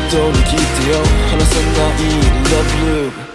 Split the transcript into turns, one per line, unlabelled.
当に聞いてよ離さない Love Loop